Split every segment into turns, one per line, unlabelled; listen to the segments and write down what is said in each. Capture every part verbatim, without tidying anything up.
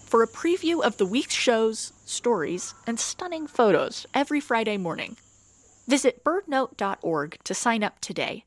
for a preview of the week's shows, stories, and stunning photos every Friday morning. Visit birdnote dot org to sign up today.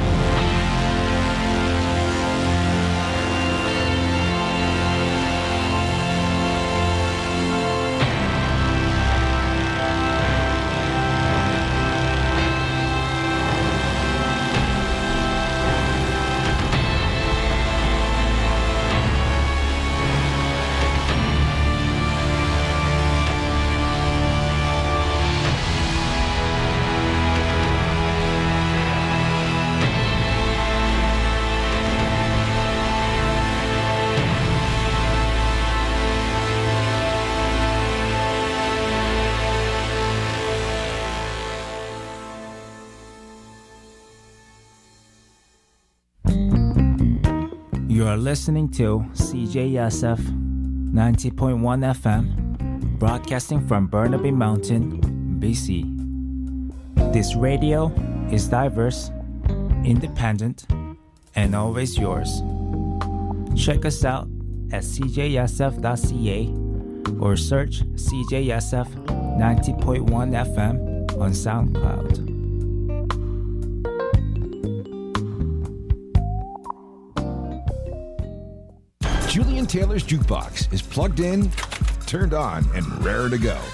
You are listening to C J S F ninety point one F M, broadcasting from Burnaby Mountain, B C. This radio is diverse, independent, and always yours. Check us out at c j s f dot c a or search C J S F ninety point one F M on SoundCloud.
Julian Taylor's Jukebox is plugged in, turned on, and raring to go.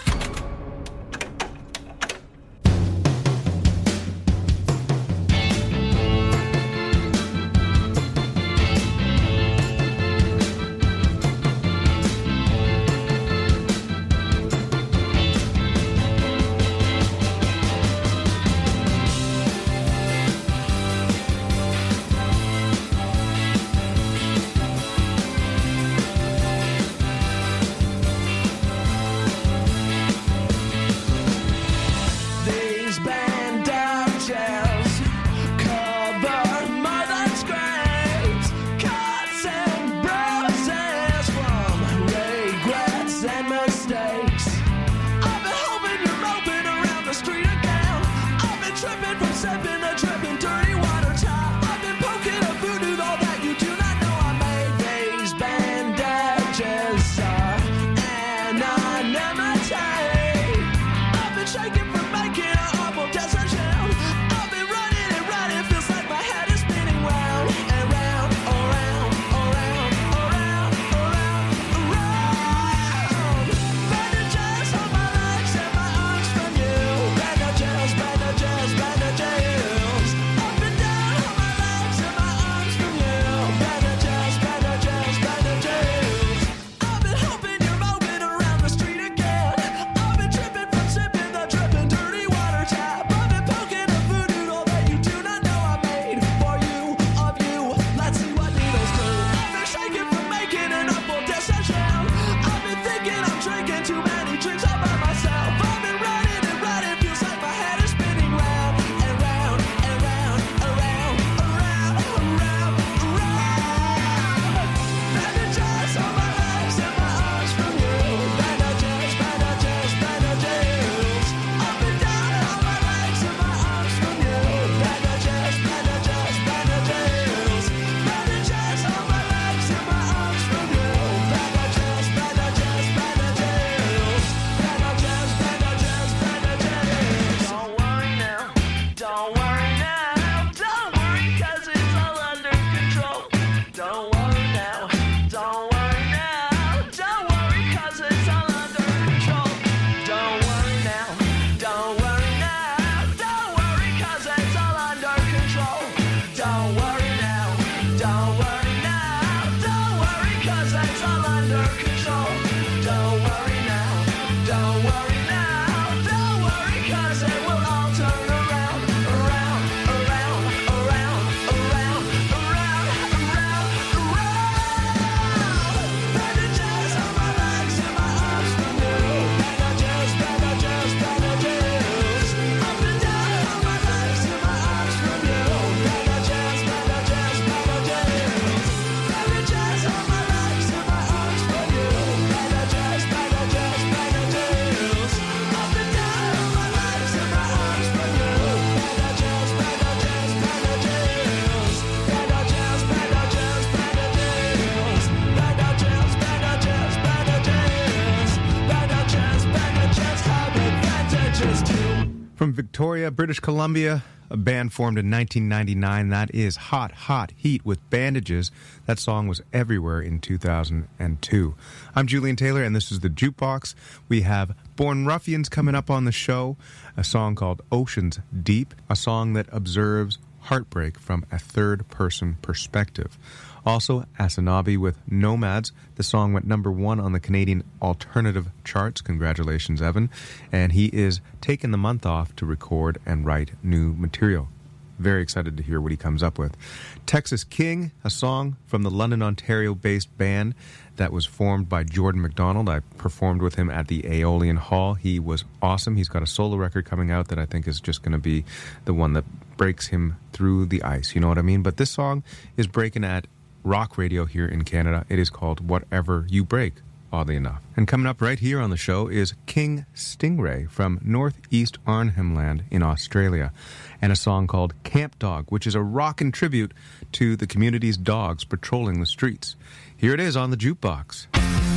From Victoria, British Columbia, a band formed in nineteen ninety-nine. That is Hot, Hot Heat with Bandages. That song was everywhere in two thousand two. I'm Julian Taylor, and this is The Jukebox. We have Born Ruffians coming up on the show, a song called Oceans Deep, a song that observes heartbreak from a third-person perspective. Also, Asanabi with Nomads. The song went number one on the Canadian alternative charts. Congratulations, Evan. And he is taking the month off to record and write new material. Very excited to hear what he comes up with. Texas King, a song from the London, Ontario-based band that was formed by Jordan McDonald. I performed with him at the Aeolian Hall. He was awesome. He's got a solo record coming out that I think is just going to be the one that breaks him through the ice. You know what I mean? But this song is breaking at rock radio here in Canada. It is called Whatever You Break, oddly enough. And coming up right here on the show is King Stingray from Northeast Arnhem Land in Australia, and a song called Camp Dog, which is a rockin' tribute to the community's dogs patrolling the streets. Here it is on the Jukebox.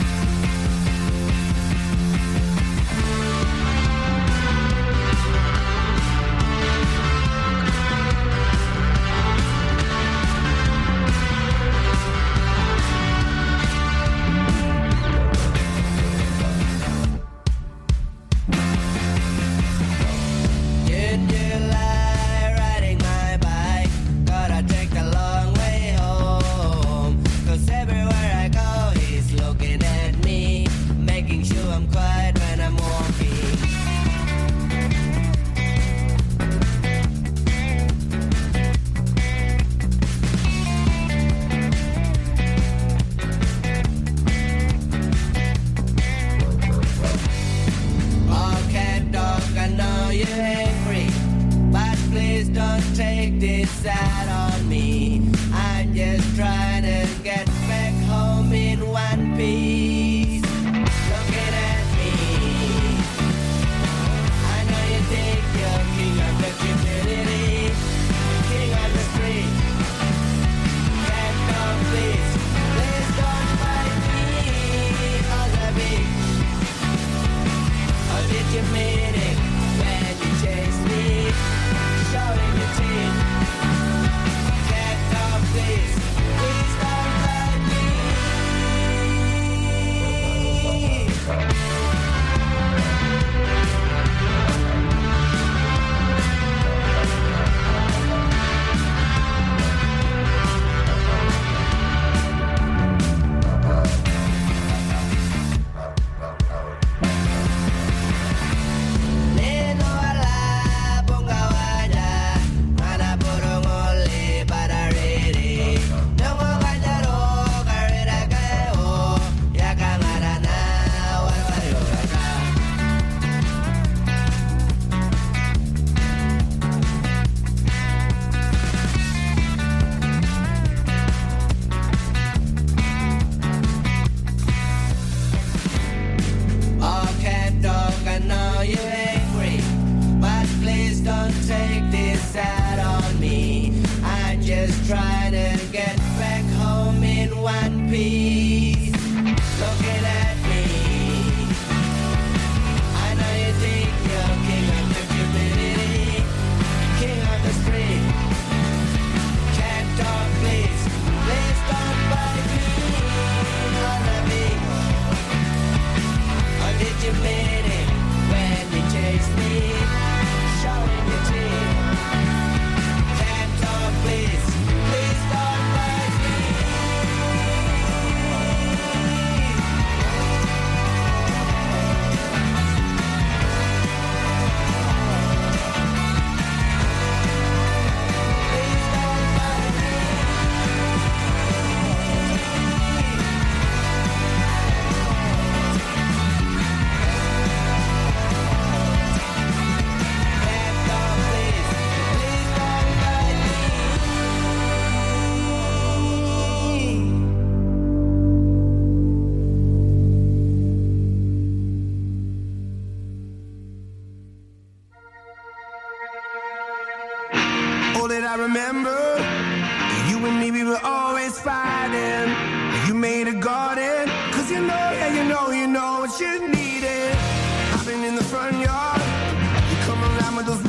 remember you and me, we were always fighting. You made a garden, cause you know, yeah, you know, you know what you needed. I've been in the front yard, you come around with those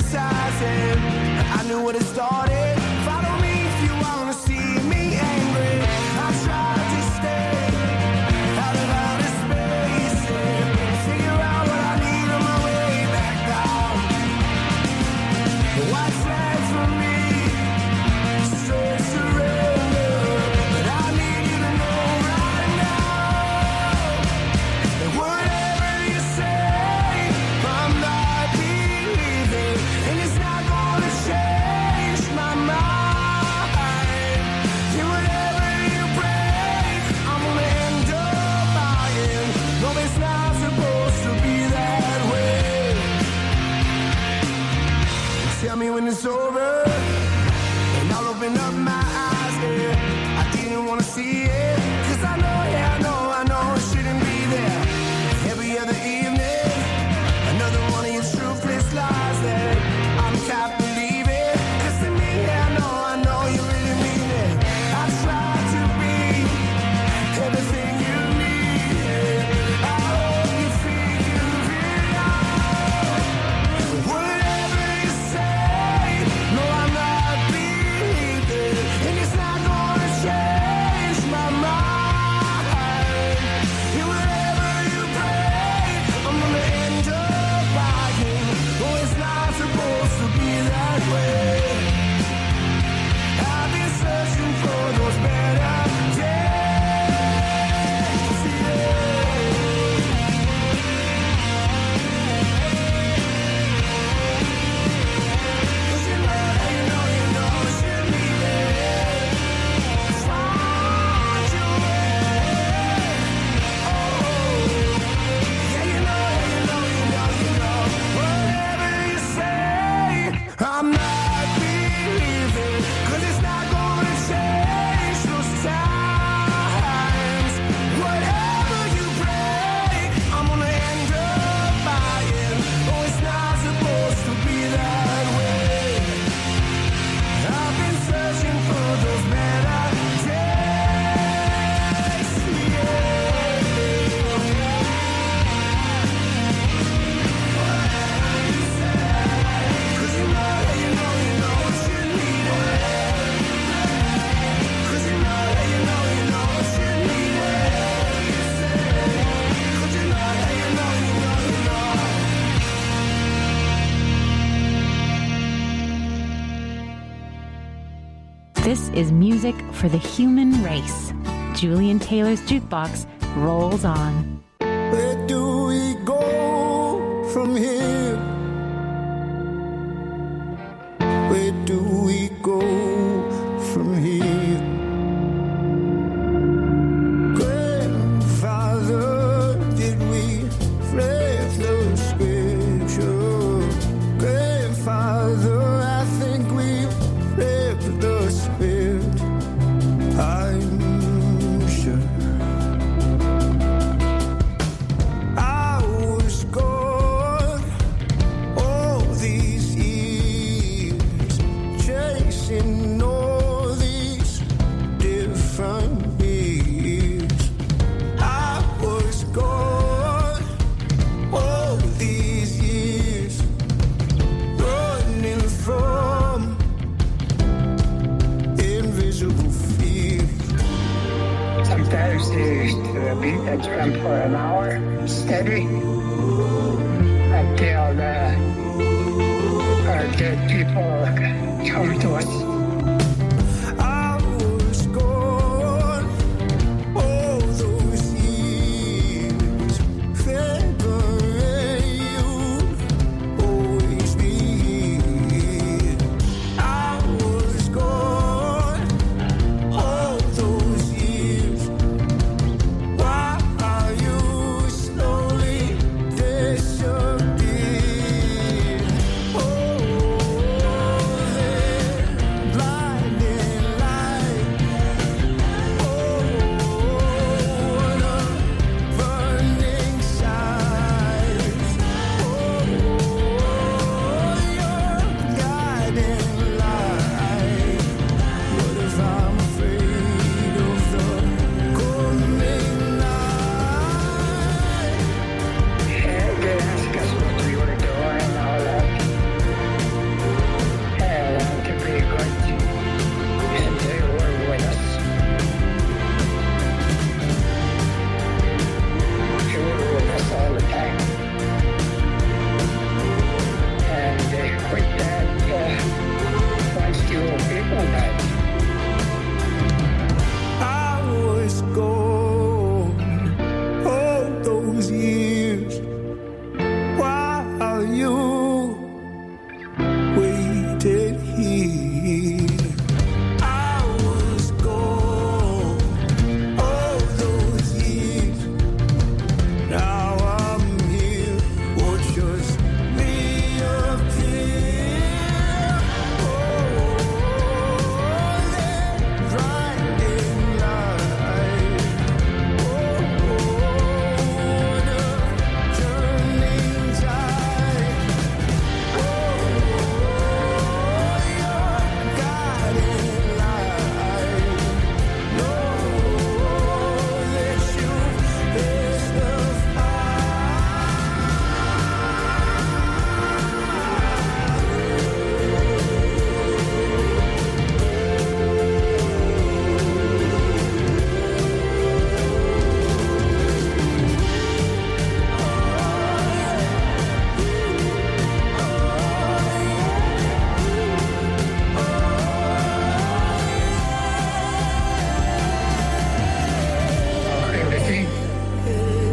criticizing. I knew what it started. Follow me if you wanna see me angry. I tried to stay out of outer space and figure out what I need on my way back down. The white flag for me, straight surrender. But I need you to know right now that whatever you say, I'm not believing, and it's not gonna change my mind. And whatever you break, I'm gonna end up buying. No, it's not supposed to be that way. Tell me when it's over, and I'll open up my eyes, yeah. I didn't wanna see it, 'cause I know, yeah, I know, I know it shouldn't be there. Every other evening, another one of your truthless lies that I'm capped believing. 'Cause to me, yeah, I know, I know you really mean it. I try to be everything you need, yeah. I hope you figure it out. Whatever you say, no, I'm not believing, and it's not gonna change my mind. And whatever you break, I'm gonna end up buying. Oh, it's not supposed to be that way. I've been searching for those better days, yeah. 'Cause you know, you know, you know it shouldn't be there. Find your way. Oh, yeah, you know, you know, you know, you know. Whatever you say, I'm not believing, 'cause it's not gonna change those times. Whatever you break, I'm gonna end up buying. Oh, it's not supposed to be that way. I've been searching for those better days, yeah. 'Cause you know, you know, you know it shouldn't be there. 'Cause you know, you know, you know it shouldn't be there. 'Cause you know, you know, you know, you know.
This is music for the human race. Julian Taylor's Jukebox rolls on.
Where do we go from here? Where do we go from here? Grandfather, did we flip the scripture? Grandfather, I think we flipped the script. I'm sure. I was gone all these years, chasing all these different years. I was gone all these years, running from invisible fears.
Sometimes they used to beat the drum for an hour steady until the, our dead people come to us.
I was gone all those years, February, you'd always be here. I was gone all those years. Why are you slowly disappearing? Oh,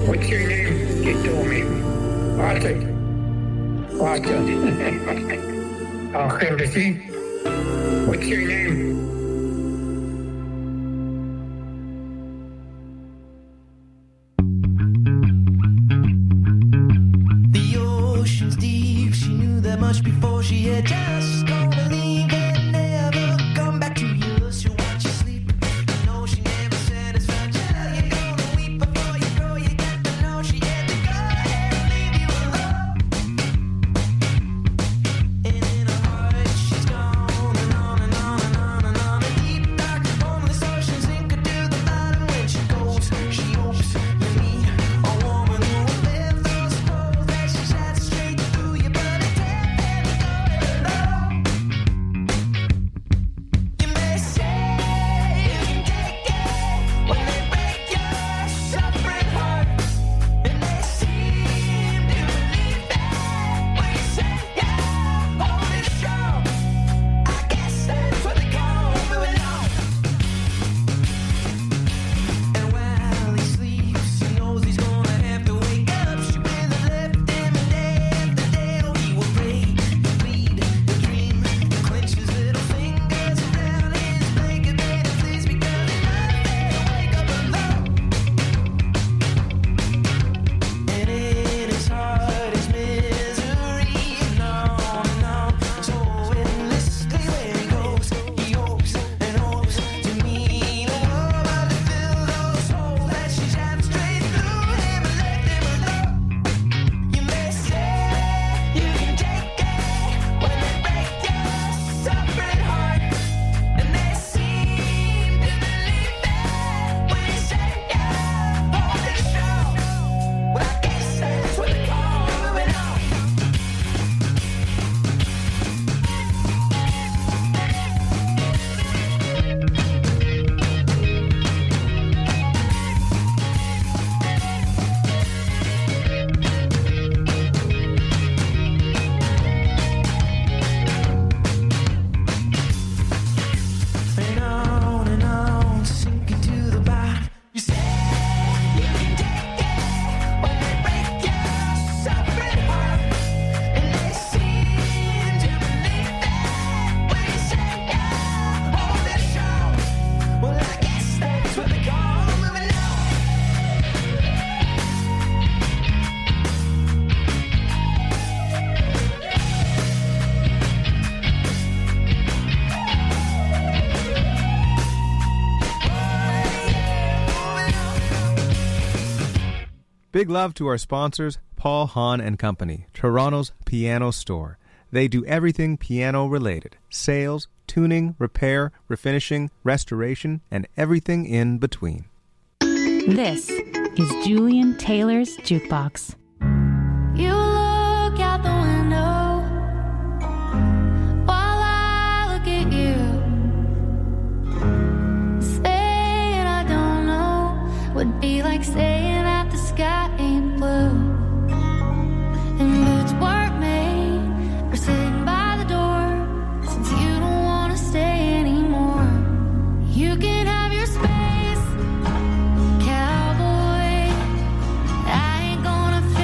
What's your name? You told me. Arthur. Arthur. Oh, good to see. What's your name?
The ocean's deep, she knew that much before she had just gonna leave and never come back to you. She'll watch you sleep. I know she never satisfied you. You're gonna weep before you go. You got to know she had to go and leave you alone. And in her heart, she's gone and on and on and on and on. A deep, dark, homeless ocean sink her to the bottom when she goes. She hopes you meet a woman who will live those holes that she shot straight through you, but it's heavy going low. You may say you can take it when they break your suffering heart, and they seem to believe that when you say yeah, hold it strong. I guess that's what they call moving on. And while he sleeps, he knows he's gonna have to wake up. She will have left him, and day after day, oh, he will pray, plead, dream, clench his little fingers around his blanket bed and please, because he knows they'll wake up alone. And in his heart is misery, and on and on, so endlessly where he goes, he hopes and hopes to meet a woman to fill those holes that she shot straight through him and left him alone. You may say you can take it when they break your suffering heart, and they seem to believe that when you say yeah, hold it strong. Well, I guess that's what they call moving on. And on and on, sinking to the bottom. You say you can take it when they break your suffering heart, and they seem to believe that when you say yeah, hold it strong. Well, I guess that's what they call moving on.
Big love to our sponsors, Paul Hahn and Company, Toronto's piano store. They do everything piano related: sales, tuning, repair, refinishing, restoration, and everything in between.
This is Julian Taylor's Jukebox.
You look out the window while I look at you, saying I don't know would be like saying that the sky ain't blue, and boots weren't made for sitting by the door since you don't want to stay anymore. You can have your space, cowboy. I ain't gonna fit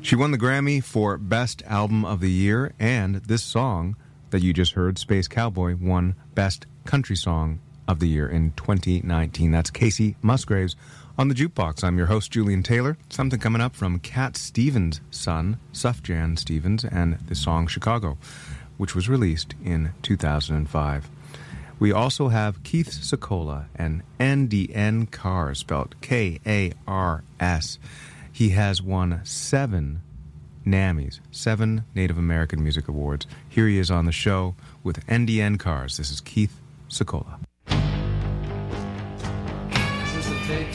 She won the Grammy for Best Album of the Year, and this song that you just heard, Space Cowboy, won Best Country Song of the Year in twenty nineteen. That's Casey Musgraves on the Jukebox. I'm your host, Julian Taylor. Something coming up from Cat Stevens' son, Sufjan Stevens, and the song Chicago, which was released in two thousand five. We also have Keith Secola and N D N Cars, spelled K A R S. He has won seven NAMMYs, seven Native American Music Awards. Here he is on the show with N D N Cars. This is Keith Secola.
Is this a tape?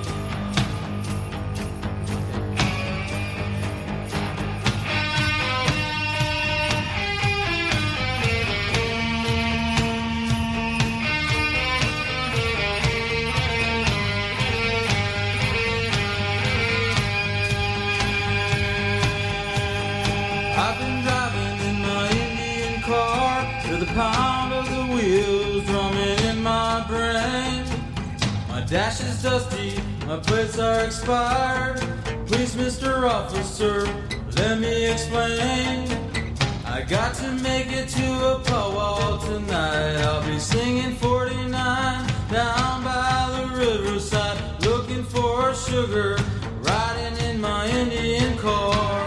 I've been driving in my Indian car to the pound of the wheels drumming in my brain. My dash is dusty, my plates are expired. Please, Mister Officer, let me explain. I got to make it to a powwow tonight. I'll be singing forty-nine down by the riverside, looking for sugar, riding in my Indian car.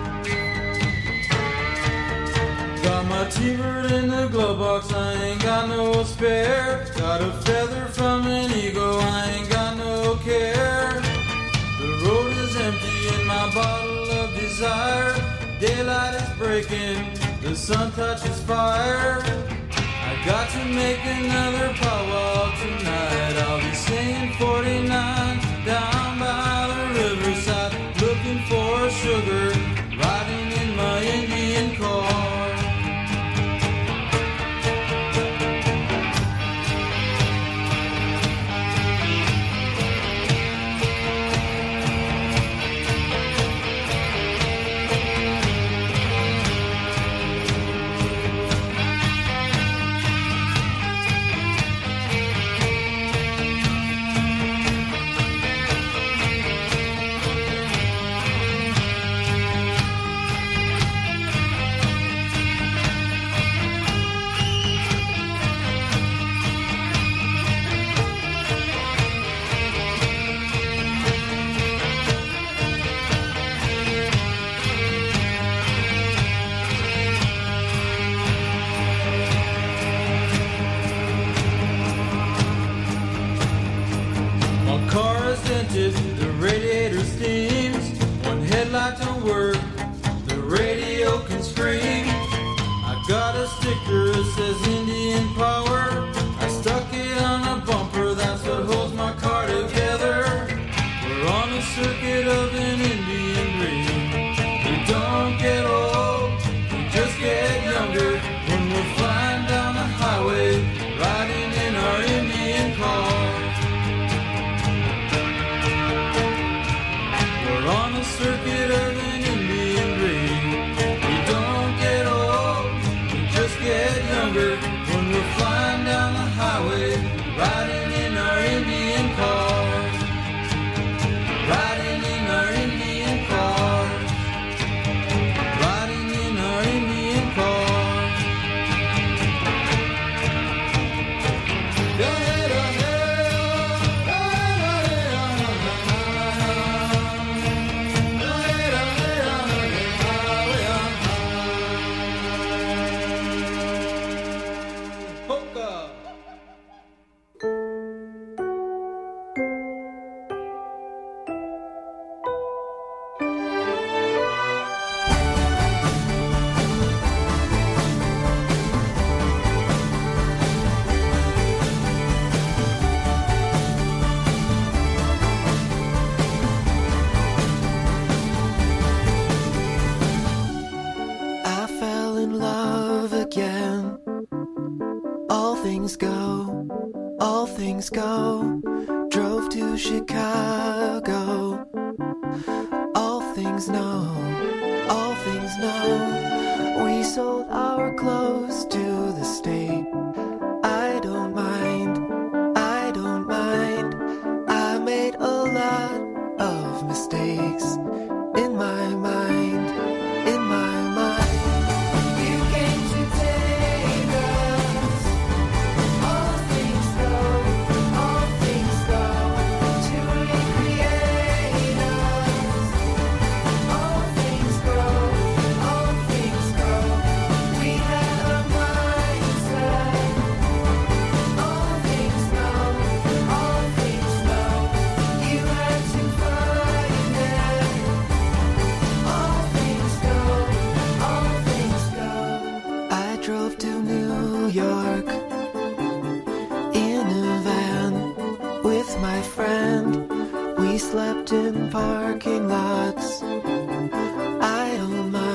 Got my T-bird in the glove box, I ain't got no spare. Got a feather from an eagle, I ain't got no care. The road is empty in my bottle of desire. Daylight is breaking, the sun touches fire. I got to make another powwow tonight. I'll be singing forty-nine down by the riverside, looking for sugar, riding in my Indian car. The radiator steams, one headlight don't work, the radio can scream. I got a sticker that says Indian Power, I stuck it on a bumper, that's what holds my car together. We're on the circuit of an Indian dream. We don't get old, we just get younger, when we're flying down the highway, riding in our Indian car. On the circuit of an Indian dream. We don't get old, we just get younger, when we're flying down the highway, riding in our Indian cars, riding in our Indian cars, riding in our Indian cars. Go ahead, go ahead.
Go, drove to Chicago. All things know, all things know. We sold our clothes to the state. I don't mind, I don't mind. I made a lot of mistakes in my mind. in parking lots. I owe my